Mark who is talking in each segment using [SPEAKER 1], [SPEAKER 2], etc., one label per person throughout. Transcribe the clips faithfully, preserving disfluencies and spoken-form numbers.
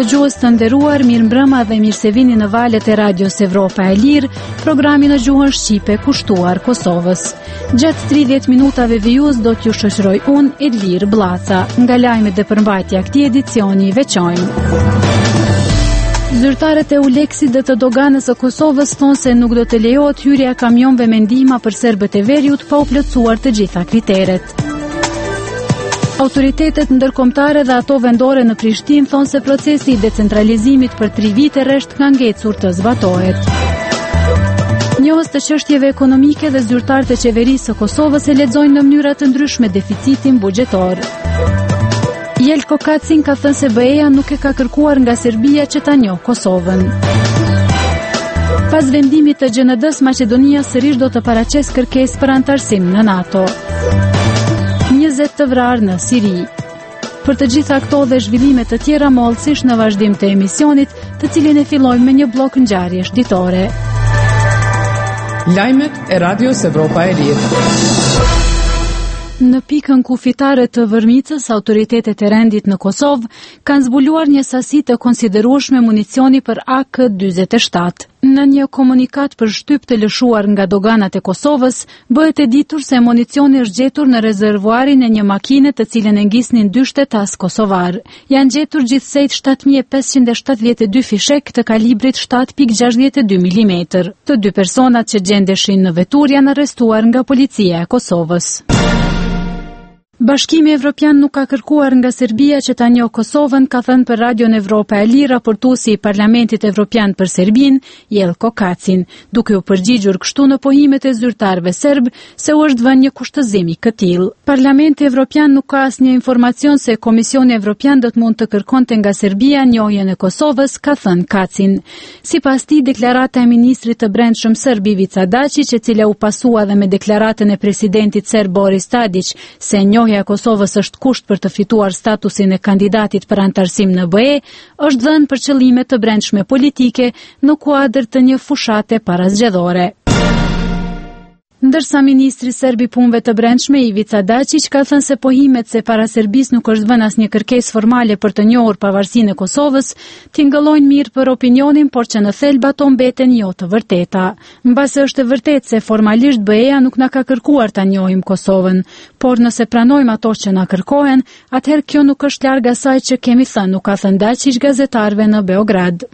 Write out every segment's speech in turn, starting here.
[SPEAKER 1] Dëgjues të nderuar, mirëmbrëma dhe mirë se vini në valët e Radios Evropa e Lirë, programi në gjuhën shqipe kushtuar Kosovës. Gjatë tridhjetë minutave vijus do t'ju shoqëroj unë, Elir Blaca, nga lajmet dhe përmbajtja këtij edicioni i veçantë. Zyrtarët e Uleksit dhe të doganës së Kosovës thonë se nuk do të lejohet hyrja e kamionëve me ndihma për serbët e veriut pa u plotësuar të gjitha kriteret. Autoritetet ndërkombëtare dhe ato vendore në Prishtinë thonë se procesi i decentralizimit për tri vite rresht ka ngecur të zbatohet. Njohës të çështjeve ekonomike dhe zyrtarët e qeverisë së Kosovës e lexojnë në mënyra të ndryshme deficitin buxhetor. Jelko Kacin ka thënë se B E-ja nuk e ka kërkuar nga Serbia që ta njohë Kosovën. Pas vendimit të G N D-s, Maqedonia sërish do të paraqesë kërkesë për antarësim në NATO. njëzet të vrarë në Siri. Për të gjitha këto dhe zhvillime të tjera mollësisht në vazhdim të emisionit, të cilin e fillojmë me një blok ngjarjesh ditore.
[SPEAKER 2] Lajmet e Radios Evropa e Lirë.
[SPEAKER 1] Në pikën kufitare të Vërmicës, autoritetet e rendit në Kosovë kanë zbuluar një sasi të konsiderueshme municioni për A K njëzet e shtatë. Në një komunikat për shtyp të lëshuar nga doganat e Kosovës, bëhet e ditur se municioni është gjetur në rezervuarin e një makine të cilën e ngisnin dy shtetas kosovar. Janë gjetur gjithsej shtatë mijë e pesëqind e shtatëdhjetë e dy fishek të kalibrit shtatë pikë gjashtëdhjetë e dy milimetër. Të dy personat që gjendeshin në vetur janë arrestuar nga policia e Kosovës. Bashkimi Evropian nuk ka kërkuar nga Serbia që ta njohë Kosovën, ka thënë për Radion Evropa e Lirë raportuesi i Parlamentit Evropian për Serbinë, Jelko Kacin, duke u përgjigjur kështu në pohimet e zyrtarëve serb se u është vënë një kushtëzim i këtillë. Parlamenti Evropian nuk ka asnjë informacion se Komisioni Evropian do të mund të kërkonte nga Serbia njohjen e Kosovës, ka thënë Kacin. Sipas tij, deklarata e ministrit të brendshëm serb Ivica Dačić, e cila u pasua dhe me deklaratën e presidentit serb Boris Tadić se njohja e Kosovës është kusht për të fituar statusin e kandidatit për antarësim në B E, është dhënë për qëllime të brendshme politike në kuadër të një fushate parazgjedhore. Ndërsa ministri serb i punëve të brendshme Ivica Dačić ka thënë se pohimet se para Serbisë nuk është vënë asnjë kërkesë formale për të njohur pavarësinë e Kosovës, tingëllojnë mirë për opinionin, por që në thelb ato mbeten jo të vërteta. Mbase është e vërtetë se formalisht B E-ja nuk na ka kërkuar ta njohim Kosovën, por nëse pranojmë ato që na kërkohen, atëherë kjo nuk është larg asaj që kemi thënë, nuk ka thënë Dačić gazetarëve në Beograd.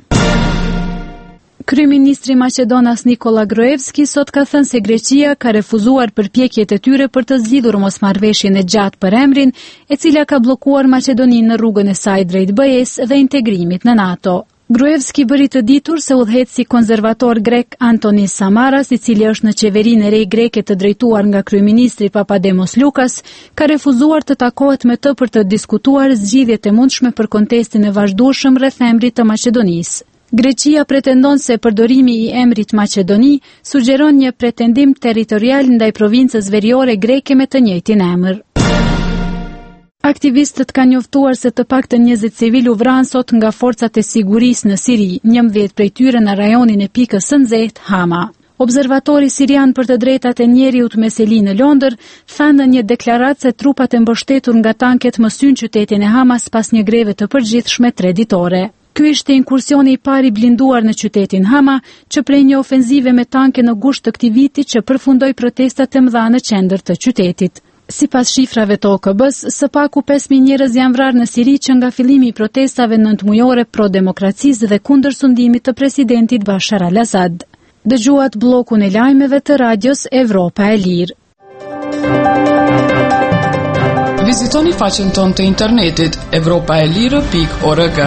[SPEAKER 1] Kryeministri Maqedonas Nikola Gruevski sot ka thënë se Greqia ka refuzuar përpjekjet e tyre për të zgjidhur mosmarrëveshjen e gjatë për emrin, e cila ka bllokuar Maqedoninë në rrugën e saj drejt B E-s dhe integrimit në NATO. Gruevski bëri të ditur se udhëheqësi konservator grek Antonis Samaras, i cili është në qeverinë e re greke të drejtuar nga kryeministri Papademos Lukas, ka refuzuar të takohet me të për të diskutuar zgjidhjet e mundshme për kontestin e vazhdueshëm rreth emrit të Maqedonisë. Greqia pretendon se përdorimi i emrit Maqedoni sugjeron një pretendim territorial ndaj provincës veriore greke me të njëjtin emër. Aktivistët kanë njoftuar se të paktën njëzet civil u vranë sot nga forcat e sigurisë në Siri, njëmbëdhjetë prej tyre në rajonin e pikës së nxehtë Hama. Observatori sirian për të drejtat e njeriut Meseli në Londër tha në një deklaratë se trupat e mbështetur nga tanket mësyn qytetin e Hamas pas një greve të përgjithshme tre ditore. Ky ishte inkursioni i parë i blinduar në qytetin Hama, që prej një ofenzive me tanke në gusht të këtij viti që përfundoi protestat e mëdha në qendër të qytetit. Sipas shifrave të O K B-s, së paku pesë mijë njerëz janë vrarë në Siri që nga fillimi i protestave nëntmujore pro-demokracisë dhe kundër sundimit të presidentit Bashar al-Assad. Dëgjuat bllokun e lajmeve të Radios Evropa e Lirë.
[SPEAKER 2] Vizitoni faqen tonë të internetit evropaelire pikë org.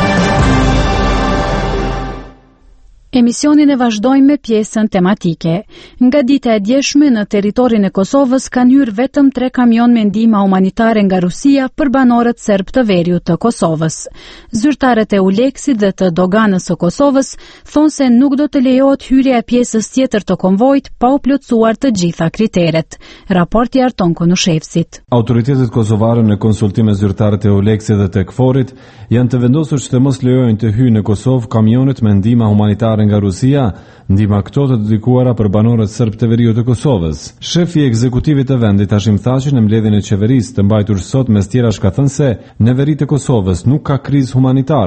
[SPEAKER 1] Emisionin e vazhdojmë me pjesën tematike. Nga dita e djeshme në territorin e Kosovës kanë hyrë vetëm tre kamion me ndihmë humanitare nga Rusia për banorët serb të veriut të Kosovës. Zyrtarët e Uleksit dhe të doganës së Kosovës thonë se nuk do të lejohet hyrja e pjesës tjetër të konvojit pa u plotësuar të gjitha kriteret. Raporti Arton Konushevsit.
[SPEAKER 3] Autoritetet kosovare në konsultim me zyrtarët e Uleksit dhe të Kforit janë të vendosur që të mos lejojnë të hyjnë në Kosovë kamionet me ndihmë humanitare nga Rusia, ndihma këto të dedikuara për banorët serb të veriut të Kosovës. Shefi i ekzekutivit të vendit Hashim Thaçi në mbledhjen e qeverisë të mbajtur sot mes tjerash ka thënë se në veri të Kosovës nuk ka krizë humanitare.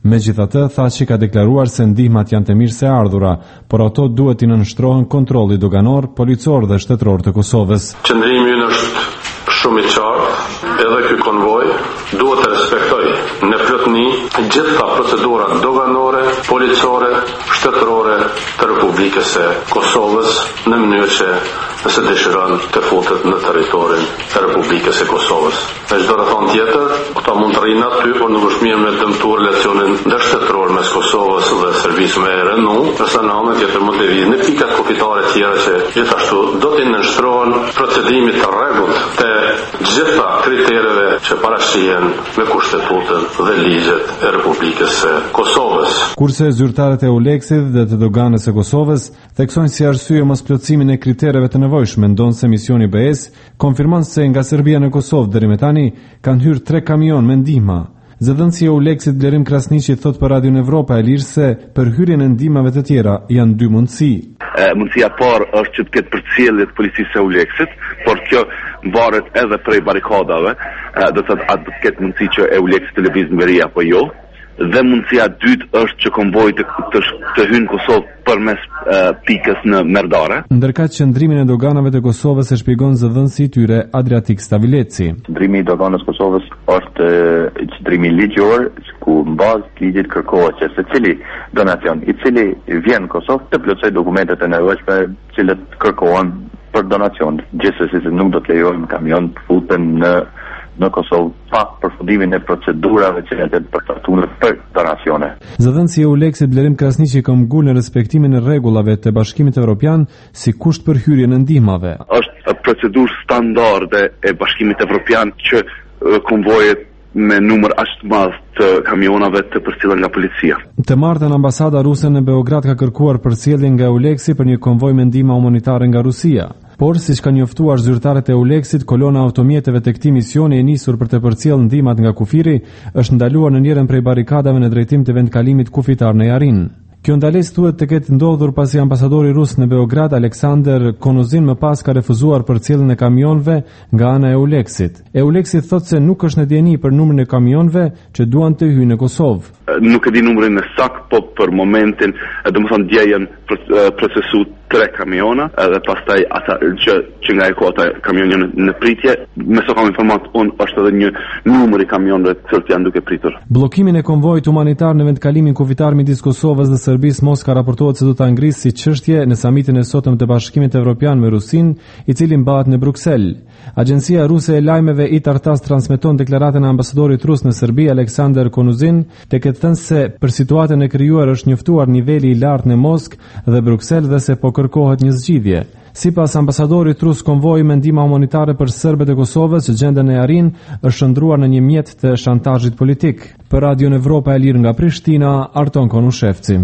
[SPEAKER 3] Megjithatë, tha që ka deklaruar se ndihmat janë të mirë se ardhura, por ato duhet i nënshtrohen kontrolli doganor, policor dhe shtetëror të Kosovës.
[SPEAKER 4] Qëndrimi ynë është shumë i qartë, edhe ky konvoj duhet të respektojë në plotëni gjitha procedurat doganore, policore, shtetërore të Republikës së Kosovës në mënyrë që nëse dëshiron të futet në territorin e Republikës së Kosovës. Me çdo rrethon tjetër, këta mund të rrinë aty, por nuk është mirë me dëmtu relacionin ndërshtetëror mes Kosovës dhe Serbisë me R N U, ndërsa në anën tjetër mund të vijë në pikat kufitare të tjera që gjithashtu do të nënshtrohen procedimit të rregullt të gjitha kritereve që paraqiten me kushtetutën dhe ligjet e Republikës së Kosovës.
[SPEAKER 3] Kurse zyrtarët e Euleksit dhe të doganës së Kosovës theksojnë si arsye mosplotësimin e kritereve të nevojshme, ndonë se misioni B E S konfirmon se nga Serbia në Kosovë deri më tani kanë hyrë tre kamion me ndihma. Zëdhënësi e Euleksit Blerim Krasniqi thot për Radion Evropa e Lirë se për hyrjen e ndihmave të tjera janë dy mundësi.
[SPEAKER 5] E, mundësia parë është që të ketë përcjellje të policisë e Euleksit, por kjo varet edhe prej barikadave, e, do të thotë atë të ketë mundësi që Euleksit të lëvizë në veri apo jo. Dhe mundësia dytë është që konvoj të, të, të hynë Kosovë përmes uh, pikës në Merdare.
[SPEAKER 3] Ndërkaq qëndrimin e doganave të Kosovës e shpjegon zëdhënësi i tyre Adriatik Stavileci.
[SPEAKER 6] Qëndrimi i doganës Kosovës është qëndrimi ligjor, ku në bazë të ligjit kërkohet që secili donacion i cili vjen në Kosovë të plotësojë dokumentet e nevojshme të cilët kërkohen për donacion. Gjithsesi se nuk do të lejojmë kamion të futen në në Kosovë pa përfundimin e procedurave që janë të përcaktuar për donacione.
[SPEAKER 3] Zëdhënësi e Euleksit Blerim Krasniqi ka mbuluar në respektimin e rregullave të Bashkimit Evropian si kusht për hyrjen e ndihmave.
[SPEAKER 5] Është procedurë standarde e Bashkimit Evropian që konvojet me numër aq të madh të kamionave të përcjellen nga policia.
[SPEAKER 3] Të martën ambasada ruse në Beograd ka kërkuar përcjelljen nga Euleksi për një konvoj me ndihma humanitare nga Rusia. Por, siç kanë njoftuar zyrtarët e Euleksit, kolona automjeteve të këtij misioni e nisur për të përcjellë ndihmat nga kufiri është ndaluar në njërin prej barikadave në drejtim të vendkalimit kufitar në Jarin. Kjo ndalesë thuhet të ketë ndodhur pasi ambasadori rus në Beograd Aleksandr Konuzin më pas ka refuzuar përcjelljen e kamionëve nga ana e Euleksit. Euleksi thotë se nuk është në dieni për numrin e kamionëve që duan të hyjnë në Kosovë.
[SPEAKER 5] Nuk e di numrin e saktë, po për momentin, domethënë dje janë procesu tre kamiona, edhe pastaj ata që, që nga e kota kamionë në, në pritje, me sa kam informat unë është edhe një numër i kamionëve të cilët janë duke pritur.
[SPEAKER 3] Bllokimin e konvojit humanitar në vendkalimin kufitar midis Kosovës dhe Serbisë Moska raportohet se do ta ngrisë si çështje në samitin e sotëm të Bashkimit Evropian me Rusinë, i cili mbahet në Bruksel. Agjencia ruse e lajmeve I Tartas transmeton deklaratën e ambasadorit rus në Serbi Aleksandr Konuzin, tek e thënë se për situatën e krijuar është njoftuar niveli I lartë në Moskë dhe Bruksel dhe se po kërkohet një zgjidhje. Sipas ambasadorit rus, konvoji me ndihmë humanitare për serbët e Kosovës që gjenden në Jarin është shndruar në një mjet të shantazhit politik. Për Radion Evropa e Lirë nga Prishtina, Arton Konushevci.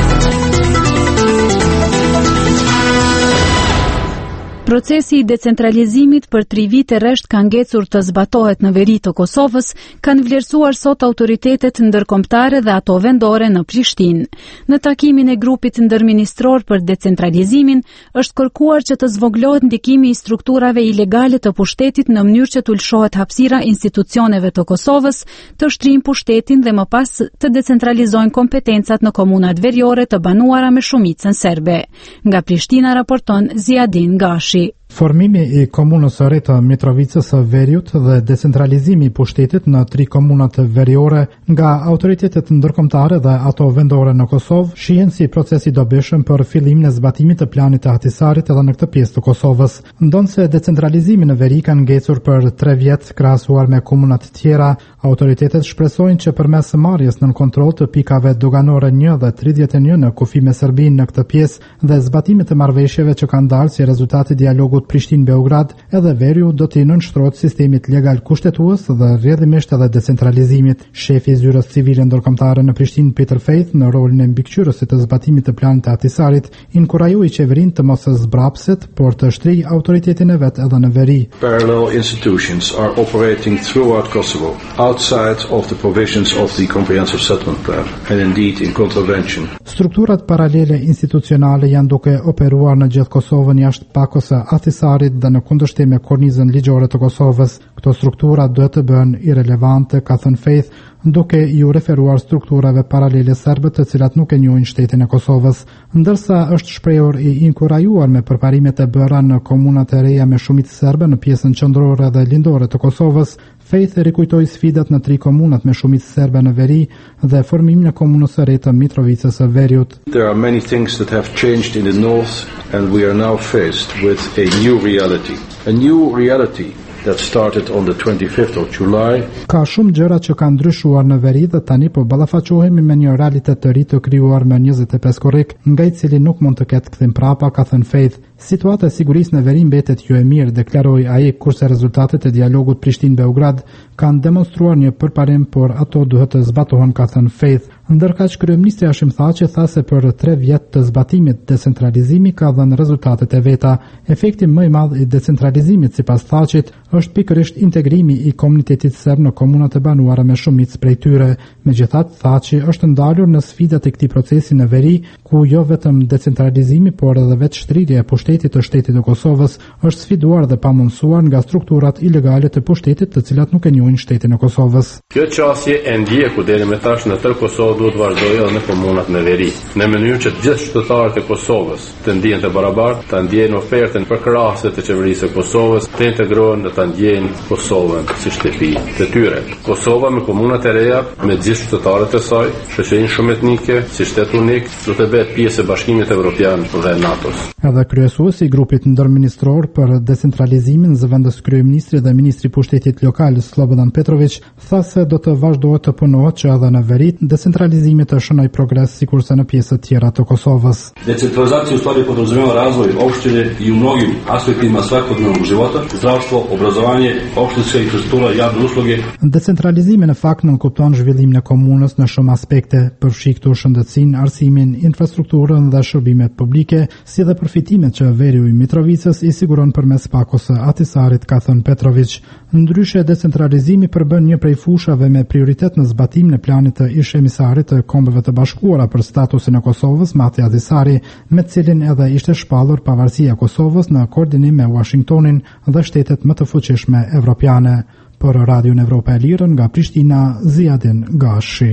[SPEAKER 1] Procesi I decentralizimit për tri vite rresht ka ngecur të zbatohet në veri të Kosovës, kanë vlerësuar sot autoritetet ndërkombëtare dhe ato vendore në Prishtinë. Në takimin e grupit ndërministror për decentralizimin, është kërkuar që të zvoglohet ndikimi I strukturave ilegale të pushtetit në mënyrë që të ulshohet hapësira institucioneve të Kosovës, të shtrijnë pushtetin dhe më pas të decentralizojnë kompetencat në komunat veriore të banuara me shumicën serbe. Nga Prishtina raporton Ziadin Gashi.
[SPEAKER 7] Formimi I komunës së re të Mitrovicës së Veriut dhe decentralizimi I pushtetit në tri komunat veriore nga autoritetet ndërkombëtare dhe ato vendore në Kosovë shihen si proces I dobishëm për fillimin e zbatimit të planit të Ahtisarit edhe në këtë pjesë të Kosovës. Ndonse decentralizimi në veri ka ngecur për tre vjet krahasuar me komunat tjera, autoritetet shpresojnë që përmes marrjes nën kontroll të pikave doganore një dhe tridhjetë e një në kufi me Serbinë në këtë pjesë dhe zbatimit të marrëveshjeve që kanë dalë si rezultat I dialogut Prishtinë-Beograd, edhe Veriu do t'i nënshtrohet sistemit legal kushtetues dhe rrjedhimisht edhe decentralizimit. Shefi I zyrës civile ndërkombëtare në Prishtinë, Peter Faith, në rolin e mbikëqyrësit të zbatimit të planit të Ahtisarit, inkurajoi qeverinë të mos zbrapset, por të shtrijë autoritetin e vet edhe në veri.
[SPEAKER 8] Parallel institutions are operating throughout Kosovo, outside of the provisions of the comprehensive settlement plan, and indeed in contravention.
[SPEAKER 7] Strukturat paralele institucionale janë duke operuar në gjithë Kosovën jashtë pakos së Ahtisarit dhe në kundërshtim me kornizën ligjore të Kosovës. Këto struktura duhet të bëhen irelevante, ka thënë Faith, duke ju referuar strukturave paralele serbe të cilat nuk e njohin shtetin e Kosovës, ndërsa është shprehur i inkurajuar me përparimet e bëra në komunat e reja me shumicë serbe në pjesën qendrore dhe lindore të Kosovës. Faith rikujtoi sfidat në tri komunat me shumicë serbe në veri dhe formimin e komunës së re të Mitrovicës së Veriut.
[SPEAKER 8] There are many things that have changed in the north and we are now faced with a new reality. A new reality that started on the twenty-fifth of July.
[SPEAKER 7] Ka shumë gjëra që kanë ndryshuar në veri dhe tani po ballafaqohemi me një realitet të ri të krijuar më njëzet e pesë korrik, nga i cili nuk mund të ketë kthim prapa, ka thënë Faith. Situata e sigurisë në veri mbetet jo e mirë, deklaroi ai, kurse rezultatet e dialogut Prishtinë-Beograd kanë demonstruar një përparim, por ato duhet të zbatohen, ka thënë Faith. Ndërkaq kryeministri Hashim Thaçi tha se për tre vjet të zbatimit decentralizimi ka dhënë rezultatet e veta. Efekti më i madh i decentralizimit sipas Thaçit është pikërisht integrimi i komunitetit serb në komunat e banuara me shumicë prej tyre. Megjithatë, Thaçi është ndalur në sfidat e këtij procesi në veri, ku jo vetëm decentralizimi, por edhe vetë shtrirja e pushtetit të shtetit të Kosovës është sfiduar dhe pamundsuar nga strukturat ilegale të pushtetit, të cilat nuk e njohin shtetin e Kosovës.
[SPEAKER 4] Kjo qasje e ndjeku deri më tash në tërë Kosovë duhet vazhdojë edhe në komunat në veri, në mënyrë që të gjithë qytetarët e Kosovës të ndihen të barabartë, të ndjejnë ofertën përkrahase të qeverisë së Kosovës, të integrohen dhe të ndjejnë Kosovën si shtëpi të tyre. Kosova me komunat e reja, me gjithë qytetarët e saj, shoqërinë shumë etnike, si shtet unik, do të bëhet pjesë e Bashkimit Evropian dhe NATO-s.
[SPEAKER 7] Edhe kryesuesi i grupit ndërministror për decentralizimin, zëvendës kryeministri dhe ministri i pushtetit lokal Slobodan Petrović, tha se do të vazhdohet të punohet që edhe në veri decentralizimi të shënoj progres sikurse në pjesët tjera të Kosovës.
[SPEAKER 9] Decentralizacija u stvari podrazumijeva razvoj opštine i u mnogim aspektima svakodnevnog života, zdravstvo, obrazovanje, opštinska infrastruktura, javne usluge.
[SPEAKER 7] Decentralizimi në fakt nënkupton zhvillimin e komunës në shumë aspekte, përfshi këtu shëndetësinë, arsimin, infrastrukturën dhe shërbimet publike, si dhe përfitimet që Veriu i Mitrovicës i siguron përmes pakos së Atisarit, ka thënë Petrović. Ndryshe, decentralizimi përbën një prej fushave me prioritet në zbatimin e planit të ish emisarit të Kombeve të Bashkuara për statusin e Kosovës, Mati Atisari, me cilin edhe ishte shpallur pavarësia e Kosovës në koordinim me Washingtonin dhe shtetet më të fuqishme evropiane. Për Radion Evropa e Lirën nga Prishtina, Ziadin Gashi.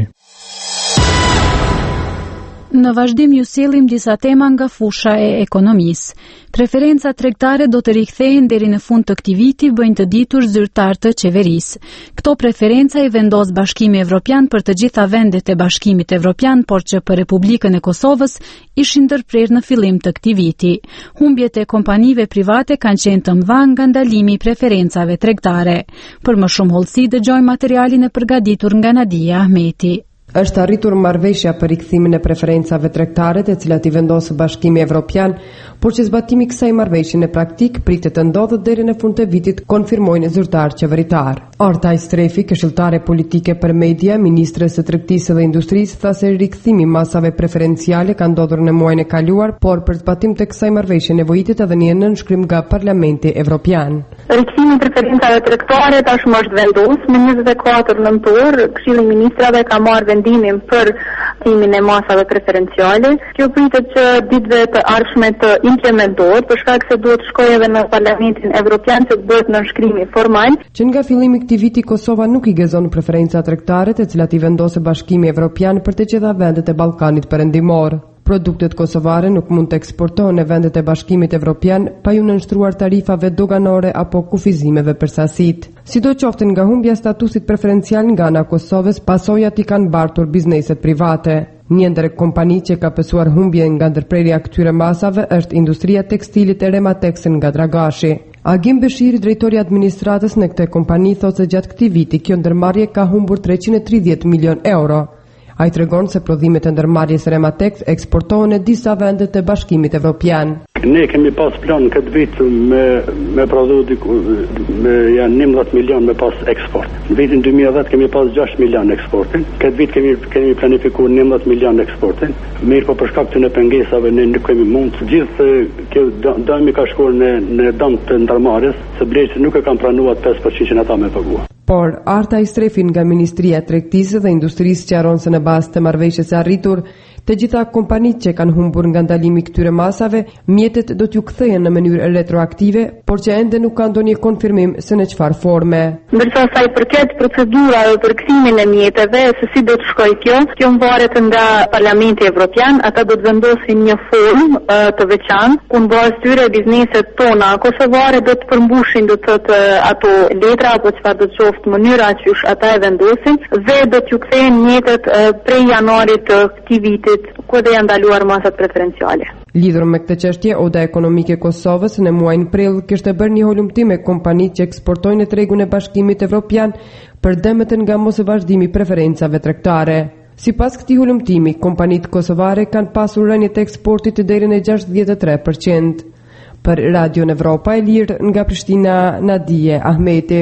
[SPEAKER 1] Në vazhdim ju sjellim disa tema nga fusha e ekonomisë. Preferencat tregtare do të rikthehen deri në fund të këtij viti, bëjnë të ditur zyrtar të qeverisë. Këto preferenca i vendos Bashkimi Evropian për të gjitha vendet e Bashkimit Evropian, por që për Republikën e Kosovës ishin ndërprerë në fillim të këtij viti. Humbjet e kompanive private kanë qenë të mëdha nga ndalimi i preferencave tregtare. Për më shumë hollësi dëgjojmë materialin e përgatitur nga Nadia Ahmeti.
[SPEAKER 10] Është arritur marrëveshja për rikthimin e preferencave tregtare të cilat i vendos Bashkimi Evropian, por që zbatimi i kësaj marrëveshje në praktik pritet të ndodhet deri në fund të vitit, konfirmojnë zyrtar qeveritar. Artaj Strefi, këshilltare politike për media, ministre së tregtisë dhe industrisë, tha se rikthimi i masave preferenciale ka ndodhur në muajin e kaluar, por për zbatim të kësaj marrëveshje nevojitet edhe një nënshkrim nga Parlamenti Evropian.
[SPEAKER 11] Rikthimi i preferencave tregtare tashmë është vendosur në njëzet e katër nëntor, Këshilli i Ministrave ka marrë vendimin për riktimin e masave preferenciale. Kjo pritet që ditëve të ardhshme të implementohet, për shkak se duhet shkojë edhe në Parlamentin Evropian që të bëhet nënshkrimi formal.
[SPEAKER 10] Që nga fillimi i këtij viti Kosova nuk i gëzon preferenca tregtare të cilat i vendosë Bashkimi Evropian për të gjitha vendet e Ballkanit Perëndimor. Produktet kosovare nuk mund të eksportohen në vendet e Bashkimit Evropian pa ju nënshtruar tarifave doganore apo kufizimeve për sasitë. Sidoqoftë nga humbja statusit preferencial nga ana e Kosovës, pasojat i kanë bartur bizneset private. Një ndër kompani që ka pësuar humbje nga ndërprerja këtyre masave është industria tekstilit e Rematexën nga Dragashi. Agim Beshiri, drejtori i administratës në këtë kompani, thotë se gjatë këtij viti kjo ndërmarrje ka humbur treqind e tridhjetë milion euro. Ai tregon se prodhimet e ndërmarrjes Rematex eksportohen në disa vende të Bashkimit Evropian.
[SPEAKER 12] Ne kemi pas plan këtë vit me me prodhu me janë njëmbëdhjetë milion me pas eksport. Në vitin dy mijë e dhjetë kemi pas gjashtë milion eksportin. Këtë vit kemi kemi planifikuar njëmbëdhjetë milion eksportin. Mirë, po për shkak të pengesave ne nuk kemi mund. Gjithë kjo dëmi ka shkuar në në dëm të ndërmarrjes, se blerësit nuk e kanë pranuar pesë përqind që ata më paguajnë.
[SPEAKER 10] Por Artaj Strefi nga Ministria e Tregtisë dhe Industrisë sqaron se në bazë të marrëveshjes së arritur, Të gjitha kompanitë që kanë humbur nga ndalimi i këtyre masave, mjetet do t'ju kthehen në mënyrë retroaktive, por që ende nuk ka ndonjë konfirmim se në çfarë forme.
[SPEAKER 11] Ndërsa sa i përket procedurave për kthimin e mjeteve, se si do të shkojë kjo, kjo varet nga Parlamenti Evropian, ata do të vendosin një formë të veçantë, ku në bazë tyre bizneset tona kosovare do të përmbushin do të thotë ato letra apo çfarë do të qoftë mënyra që ata e vendosin dhe do t'ju kthehen mjetet prej janarit të këtij viti ku dhe janë ndaluar masat preferenciale.
[SPEAKER 10] Lidhur me këtë çështje, Oda Ekonomike e Kosovës në muajin prill kishte bërë një holumtim me kompanitë që eksportojnë në tregun e Bashkimit Evropian për dëmet nga mos e vazhdimi preferencave tregtare. Sipas këtij holumtimi, kompanitë kosovare kanë pasur rënje të eksportit të deri në gjashtëdhjetë e tre përqind. Për Radio Evropa e Lirë nga Prishtina, Nadije Ahmeti.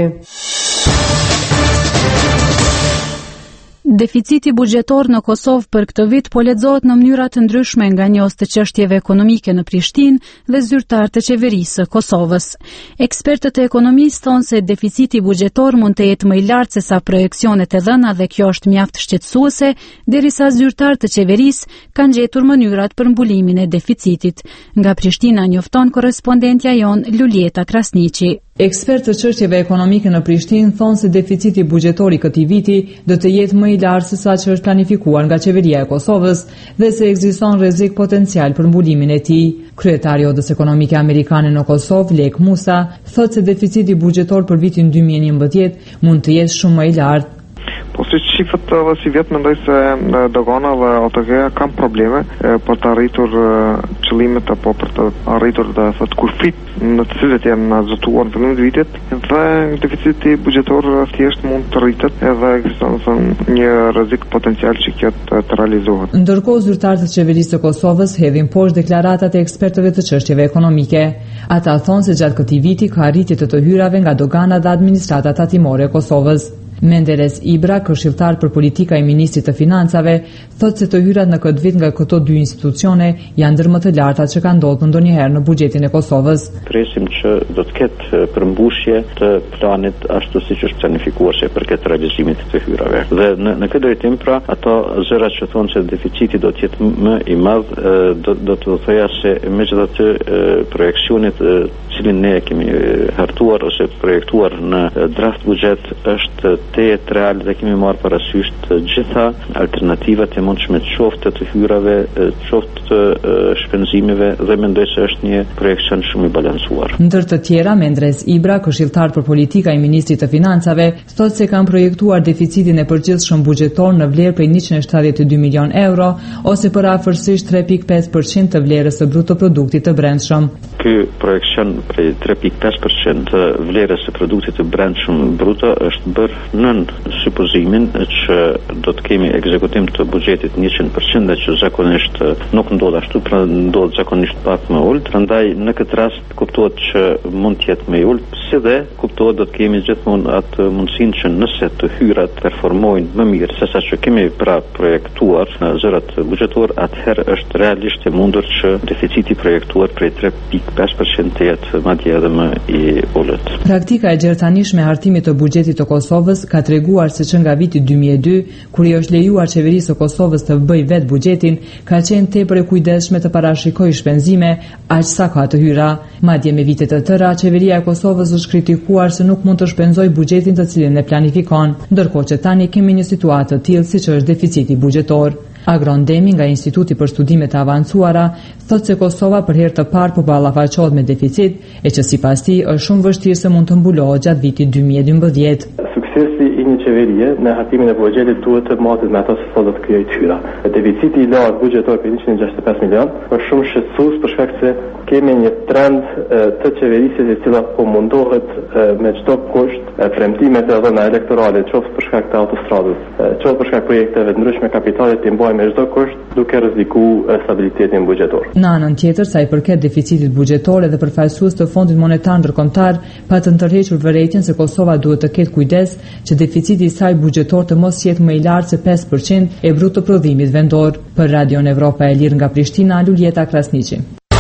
[SPEAKER 1] Deficiti buxhetor në Kosovë për këtë vit po lexohet në mënyra të ndryshme nga njohës të çështjeve ekonomike në Prishtinë dhe zyrtar të qeverisë së Kosovës. Ekspertët e ekonomisë thonë se deficiti buxhetor mund të jetë më i lartë se sa projeksionet e dhëna dhe kjo është mjaft shqetësuese, derisa zyrtar të qeverisë kanë gjetur mënyrat për mbulimin e deficitit. Nga Prishtina njofton korrespondentja jon Lulieta Krasniqi.
[SPEAKER 13] Ekspertë të çështjeve ekonomike në Prishtinë thonë se deficiti buxhetor i këtij viti do të jetë më i lartë se sa që është planifikuar nga qeveria e Kosovës dhe se ekziston rrezik potencial për mbulimin e tij. Kryetari i Odës Ekonomike Amerikane në Kosovë, Lek Musa, thotë se deficiti buxhetor për vitin dy mijë e njëmbëdhjetë mund të jetë shumë më i lartë.
[SPEAKER 14] Po si shifët dhe si vjetë mendoj se dogana dhe O T G-ja kam probleme për të arritur qëllimet apo për të arritur dhe thot kufit në të cilët janë zotuar në fillim të vitit dhe deficiti buxhetor thjesht mund të rritet edhe ekziston një rrezik potencial që kjo të realizohet.
[SPEAKER 13] Ndërkohë zyrtarët e qeverisë së Kosovës hedhin poshtë deklaratat e ekspertëve të çështjeve ekonomike. Ata thonë se gjatë këtij viti ka arritje të të hyrave nga dogana dhe administrata tatimore e Kosovës. Menderes Ibra, këshilltar për politika i ministrit të financave, thotë se të hyrat në këtë vit nga këto dy institucione janë ndër më të larta që kanë ndodhur ndonjëherë në buxhetin e Kosovës.
[SPEAKER 15] Presim që do të ketë përmbushje të planit ashtu siç është planifikuar se për këtë realizimit të hyrave. Dhe në, në këtë drejtim pra ato zërat që thonë se deficiti do të jetë më i madh do, do të thoya se megjithatë projekcionet cilin ne kemi hartuar ose projektuar në draft buxhet është të jetë real dhe kemi marrë parasysh të gjitha alternativat e mundshme qoftë të hyrave, qoftë të shpenzimeve dhe mendoj se është një projekcion shumë i balancuar.
[SPEAKER 13] Ndër të tjera, Menderes Ibra, këshilltar për politika i ministrit të financave, thotë se kanë projektuar deficitin e përgjithshëm buxhetor në vlerë prej njëqind e shtatëdhjetë e dy milion euro ose për afërsisht tre pikë pesë përqind të vlerës së brutoproduktit të brendshëm.
[SPEAKER 15] Ky projekcion prej tre pikë pesë përqind të vlerës së produktit të brendshëm bruto është bërë nën supozimin që do të kemi ekzekutim të buxhetit njëqind përqind dhe që zakonisht nuk ndodh ashtu, pra ndodh zakonisht pak më ulët. Prandaj në këtë rast kuptohet që mund të jetë më i ulët, si dhe kuptohet do të kemi gjithmonë atë mundësinë që nëse të hyrat performojnë më mirë se sa që kemi pra projektuar në zërat buxhetor, atëherë është realisht e mundur që deficiti projektuar prej tre pikë pesë përqind të jetë madje edhe më i ulët.
[SPEAKER 13] Praktika e gjertanishme e hartimit të buxhetit të Kosovës ka treguar se që nga viti dy mijë e dy, kur i është lejuar qeverisë së Kosovës të bëjë vetë buxhetin, ka qenë tepër e kujdesshme të parashikojë shpenzime aq sa ka të hyra. Madje me vite të tëra, qeveria e Kosovës është kritikuar se nuk mund të shpenzojë buxhetin të cilin e planifikon, ndërkohë që tani kemi një situatë të tillë siç është deficiti buxhetor. Agron Demi nga Instituti për Studime të Avancuara thotë se Kosova për herë të parë po ballafaqohet me deficit e që sipas tij është shumë vështirë se mund të mbulohet gjatë vitit dy mijë e dymbëdhjetë.
[SPEAKER 16] Suksesi i një qeverie në hartimin e buxhetit duhet të matet me ato se sa do të krijojë hyra. Deficiti i lartë buxhetor për njëqind e gjashtëdhjetë e pesë milion është shumë shqetësues për shkak se kemi një trend të qeverisë e cila po mundohet me çdo kusht premtimet e dhëna elektorale, qoftë për shkak të autostradës, qoftë për shkak projekteve të ndryshme kapitalit të mbajmë me çdo kusht, duke rrezikuar stabilitetin buxhetor.
[SPEAKER 13] Në anën tjetër, sa i përket deficitit buxhetor dhe përfaqësues të Fondit Monetar Ndërkombëtar, pa të ndërhequr vërejtjen se Kosova duhet të ketë kujdes që deficiti i saj buxhetor të mos jetë më i lartë se pesë përqind e brutoprodhimit vendor. Për Radio Evropa e Lirë nga Prishtina, Lulieta Krasniqi.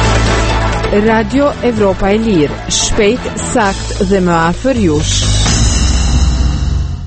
[SPEAKER 17] Radio Evropa e Lirë, shpejt, sakt dhe më afër jush.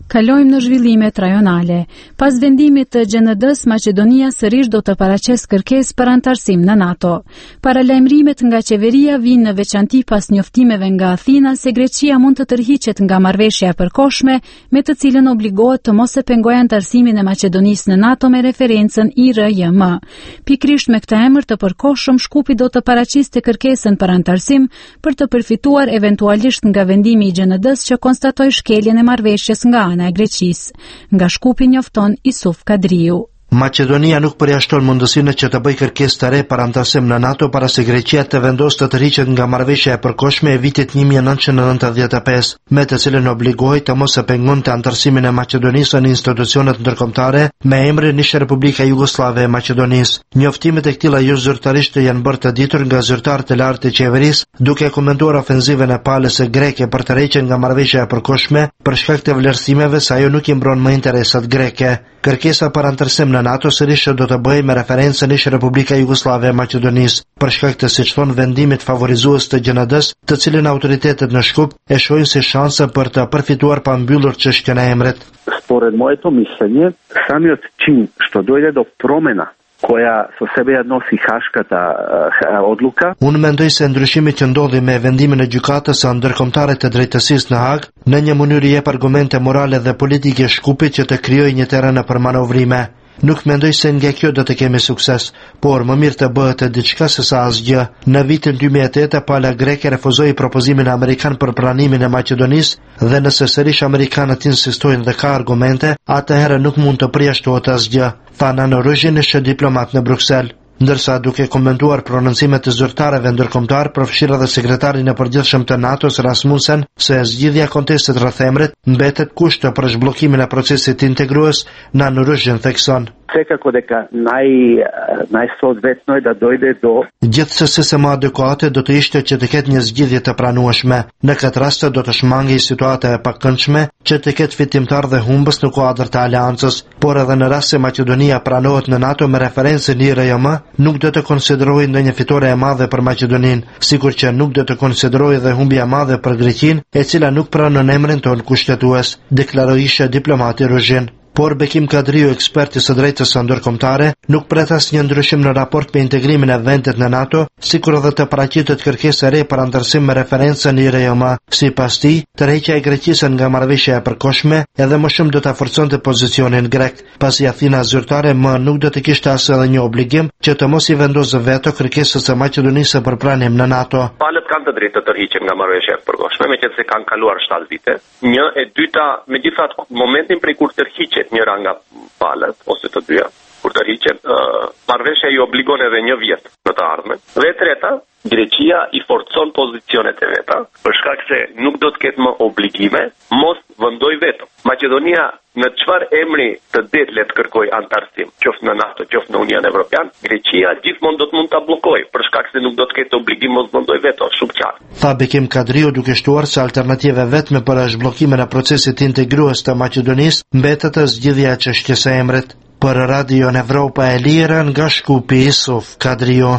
[SPEAKER 1] Kalojmë në zhvillimet rajonale. Pas vendimit të G N D-s, Maqedonia sërish do të paraqes kërkesë për antarësim në NATO. Paralajmërimet nga qeveria vijnë në veçanti pas njoftimeve nga Athina se Greqia mund të tërhiqet nga marrëveshja e përkohshme, me të cilën obligohet të mos e pengojë antarësimin e Maqedonisë në NATO me referencën I R J M. Pikrisht me këtë emër të përkohshëm, Shkupi do të paraqiste kërkesën për antarësim për të përfituar eventualisht nga vendimi I G N D-s që konstatoi shkeljen e marrëveshjes nga ana e Greqisë. Nga Shkupi njofton Isuf Kadriu.
[SPEAKER 18] Maqedonia nuk përjashton mundësinë që të bëjë kërkesë të re për antarësim në NATO para se Greqia të vendosë të tërhiqet nga marrëveshja e përkohshme e vitit një mijë nëntëqind e nëntëdhjetë e pesë, me të cilën obligohej të mos e pengonte antarësimin e Maqedonisë në institucionet ndërkombëtare me emrin Ish Republika Jugoslave e Maqedonisë. Njoftimet e këtilla jo zyrtarisht janë bërë të ditur nga zyrtarë të lartë të qeverisë, duke komentuar ofenzivën e palës së greke për të rrëqen nga marrëveshja e përkohshme për shkak të vlerësimeve se ajo nuk I mbron më interesat greke. Kërkesa për antarësim në NATO sërish do të bëjë me referencën Ish Republika Jugoslave e Maqedonisë, për shkak të siç thon vendimit favorizues të G N D-s, të cilin autoritetet në Shkup e shohin si shanse për të përfituar pa mbyllur çështjen e emrit.
[SPEAKER 5] Според моето мислење, самиот чин што дојде до промена koja со себе ја носи Hashkata odluka.
[SPEAKER 18] Unë mendoj se ndryshimi që ndodhi me vendimin e gjykatës së ndërkombëtare të drejtësisë në Hag në një mënyrë jep argumente morale dhe politike Shkupit që të krijojë një terren për manovrime. Nuk mendoj se nga kjo do të kemi sukses, por më mirë të bëhet diçka se sa asgjë. Në vitin dy mijë e tetë pala greke refuzoi propozimin amerikan për pranimin e Maqedonisë dhe nëse sërish amerikanët insistojnë dhe ka argumente, atëherë nuk mund të përjashtohet asgjë, tha Nano Ruzhin, ish diplomat në Bruksel. Ndërsa duke komentuar prononcimet të zyrtarëve ndërkombëtar, përfshirë dhe sekretarin e përgjithshëm të NATO-s Rasmussen, se zgjidhja e kontestit rreth emrit mbetet kusht për zhbllokimin e procesit integrues, Nano Ruzhin thekson.
[SPEAKER 5] Секако дека нај најсоодветно е да дојде до
[SPEAKER 18] Gjithsesi se më adekuate do të ishte që të ketë një zgjidhje të pranueshme. Në këtë rast do të shmangej situata e pakëndshme që të ketë fitimtar dhe humbës në kuadër të aleancës, por edhe në rast se Maqedonia pranohet në NATO me referencën I R J M, nuk do të konsiderohej ndonjë fitore e madhe për Maqedoninë, sikur që nuk do të konsiderohej dhe humbje e madhe për Greqinë, e cila nuk pranon emrin tonë kushtetues, deklaroi ish diplomati Ruzhin. Por Bekim Kadriu, eksperti së drejtës së ndërkombëtare, nuk pret asnjë ndryshim në raport me integrimin e vendet në NATO, sikur edhe të paraqitet kërkesë e re për antarësim me referencën I R J M. Sipas tij, tërheqja e Greqisë nga marrëveshja e përkohshme edhe më shumë do ta forconte pozicionin grek, pasi Athina zyrtare më nuk do të kishte as edhe një obligim që të mos I vendosë veto kërkesës së Maqedonisë për pranim në NATO.
[SPEAKER 19] Palët kanë të drejtë të tërhiqen nga marrëveshja e përkohshme, meqense kanë kaluar shtatë vite. Një e dyta, megjithatë, momentin prej kur tërhiqet njëra nga palët ose të dyja, kur tërhiqen, uh, marrëveshja I obligon edhe një vjet në të ardhmen. Dhe e treta, Greqia I forcon pozicionet e veta, për shkak se nuk do të ketë më obligime, mos vendoj veto. Maqedonia në çfarë emri të det le të kërkoj antarësim, qoftë në NATO, qoftë në Union Evropian, Greqia gjithmonë do të mund ta bllokojë, për shkak se nuk do të ketë obligim mos vendoj veto, shumë qartë.
[SPEAKER 18] Tha Bekim Kadriu, duke shtuar se alternativa vetme për zhbllokimin e procesit integrues të Maqedonisë mbetet zgjidhja e çështjes së emrit. Për Radio Evropa e Lirë nga Shkupi, Isuf Kadriu.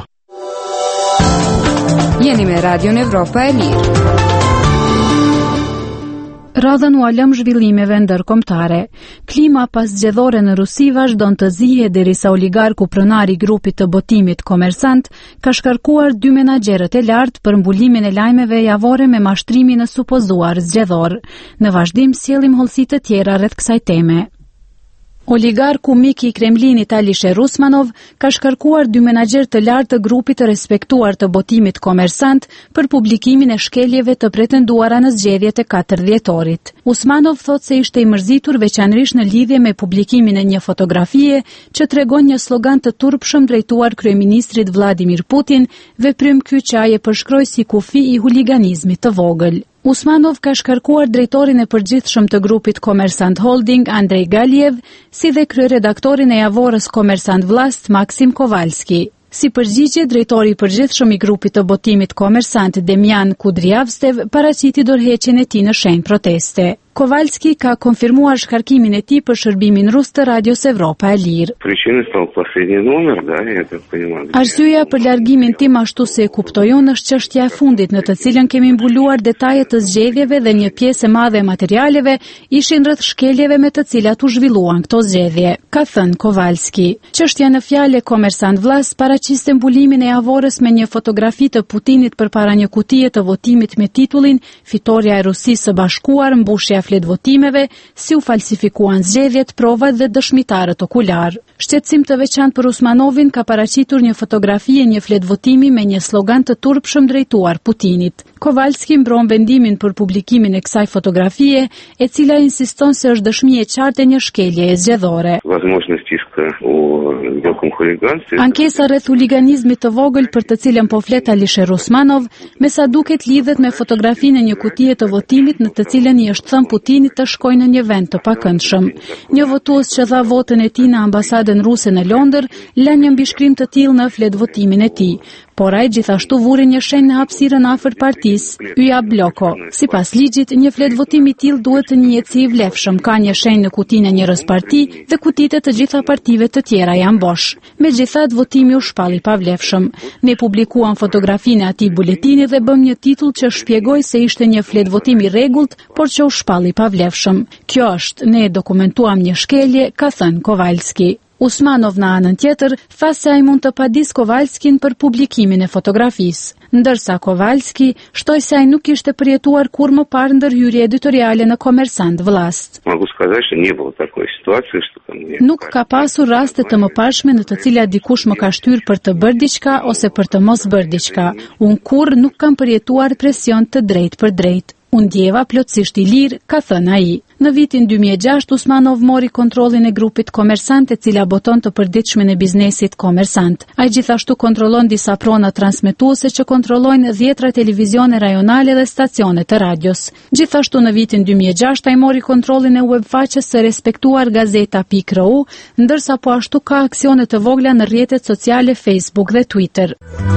[SPEAKER 17] Jeni me Radio Evropa e Lirë.
[SPEAKER 1] Radhën u alëm zhvillimeve ndërkombëtare. Klima pas zgjedhore në Rusi vazhdon të zihe derisa oligarku pronari i grupit të botimit Komersant ka shkarkuar dy menaxherët e lartë për mbulimin e lajmeve javore me mashtrimin e supozuar zgjedhor. Në vazhdim sjellim hollësi të tjera rreth kësaj teme. Oligarku mik I Kremlinit Alisher Usmanov ka shkarkuar dy menaxher të lartë të grupit të respektuar të botimit Komersant për publikimin e shkeljeve të pretenduara në zgjedhjet e katër dhjetorit. Usmanov thot se ishte I mërzitur veçanërisht në lidhje me publikimin e një fotografie që tregon një slogan të turpshëm drejtuar kryeministrit Vladimir Putin, veprim ky që ai e përshkroi si kufi I huliganizmit të vogël. Usmanov ka shkarkuar drejtorin e përgjithshëm të grupit Komersant Holding, Andrei Galiev, si dhe kryeredaktorin e javorës Komersant Vlast, Maksim Kovalski. Si përgjigje, drejtori I përgjithshëm I grupit të botimit Komersant, Demian Kudriavstev, paraqiti dorëheqjen e tij në shenjë proteste. Kovalski ka konfirmuar shkarkimin e tij për shërbimin rus të Radios Evropa e Lirë. Arsyeja për largimin tim ashtu se e kuptoj unë është çështja e fundit në të cilën kemi mbuluar detajet të zgjedhjeve dhe një pjesë e madhe e materialeve ishin rreth shkeljeve me të cilat u zhvilluan këto zgjedhje, ka thënë Kovalski. Çështja në fjalë Kommersant Vllaz paraqiste mbulimin e javorës me një fotografi të Putinit përpara një kutie të votimit me titullin Fitoria e Rusisë së Bashkuar, mbushja flet votimeve, si u falsifikuan zgjedhjet, provat dhe dëshmitarët okular. Shqetësim të veçantë për Usmanovin ka paraqitur një fotografi e një flet votimi me një slogan të turpshëm drejtuar Putinit. Kovalski mbron vendimin për publikimin e kësaj fotografie, e cila insiston se është dëshmi e qartë e një shkelje e zgjedhore. Ankesa rreth huliganizmit të vogël për të cilën po flet Alisher Usmanov, me sa duket lidhet me fotografinë e një kutie të votimit në të cilën i është thënë Putinit të shkojë në një vend të pakëndshëm. Një votues që dha votën e tij në ambasadën ruse në Londër la një mbishkrim të tillë në flet votimin e tij. Por ai gjithashtu vuri një shenjë në hapësirën afër partisë, Yja Bloko. Sipas ligjit, një flet votimi i tillë duhet të njihet si i vlefshëm, ka një shenjë në kutinë e njërës parti dhe kutitë e të gjitha partive të tjera janë bosh. Megjithatë, votimi u shpalli pa vlefshëm. Ne publikuam fotografinë e atij buletini dhe bëm një titull që shpjegoi se ishte një flet votimi i rregullt, por që u shpalli pa vlefshëm. Kjo është, ne dokumentuam një shkelje, ka thënë Kovalski. Usmanov në anën tjetër tha se ai mund të padis Kovalskin për publikimin e fotografisë, ndërsa Kovalski shtoi se ai nuk kishte përjetuar kur më parë ndërhyrje editoriale në Kommersant Vllaz. Nuk ka pasur raste të mëparshme në të cilat dikush më ka shtyr për të bërë diçka ose për të mos bërë diçka. Unë kurrë nuk kam përjetuar presion të drejtë për drejtë. Unë ndjeva plotësisht i lirë, ka thënë ai. Në vitin dy mijë e gjashtë Usmanov mori kontrollin e grupit Kommersant, e cila boton të përditshmen e biznesit Kommersant. Ai gjithashtu kontrollon disa prona transmetuese që kontrollojnë dhjetra televizione rajonale dhe stacione të radios. Gjithashtu në vitin dy mijë e gjashtë ai mori kontrollin e webfaqes së respektuar gazeta pikë r u, ndërsa po ashtu ka aksione të vogla në rrjetet sociale Facebook dhe Twitter.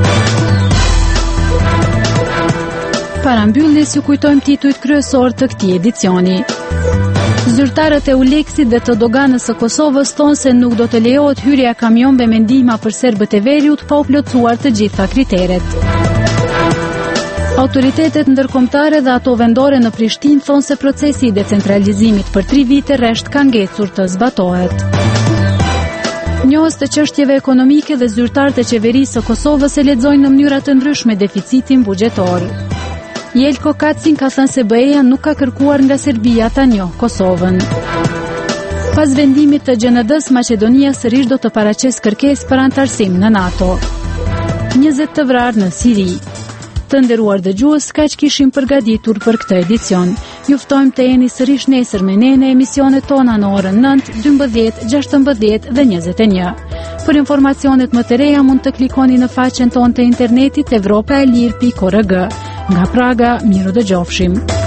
[SPEAKER 1] Para mbylljes ju kujtojmë titujt kryesor të këtij edicioni. Zyrtarët e Uleksit dhe të doganës së Kosovës thonë se nuk do të lejohet hyrja e kamionëve me ndihma për serbët e veriut pa u plotësuar të gjitha kriteret. Autoritetet ndërkombëtare dhe ato vendore në Prishtinë thonë se procesi i decentralizimit për tri vite rresht ka ngecur të zbatohet. Njohës të çështjeve ekonomike dhe zyrtarët e qeverisë së Kosovës e lexojnë në mënyra të ndryshme deficitin buxhetor. Jelko Kacin ka thënë se B E A nuk ka kërkuar nga Serbia ta njohë Kosovën. Pas vendimit të G N D-s, Maqedonia sërish do të paraqes kërkesë për antarësim në NATO. njëzet të vrarë në Siri. Të nderuar dëgjues, kaq kishim përgatitur për këtë edicion. Ju ftojmë të jeni sërish nesër me ne në emisionet tona në orën nëntë, dymbëdhjetë, gjashtëmbëdhjetë dhe njëzet e një. Për informacionet më të reja mund të klikoni në faqen tonë të internetit evropaelir pikë org. Nga Praga, miru dëgjofshim.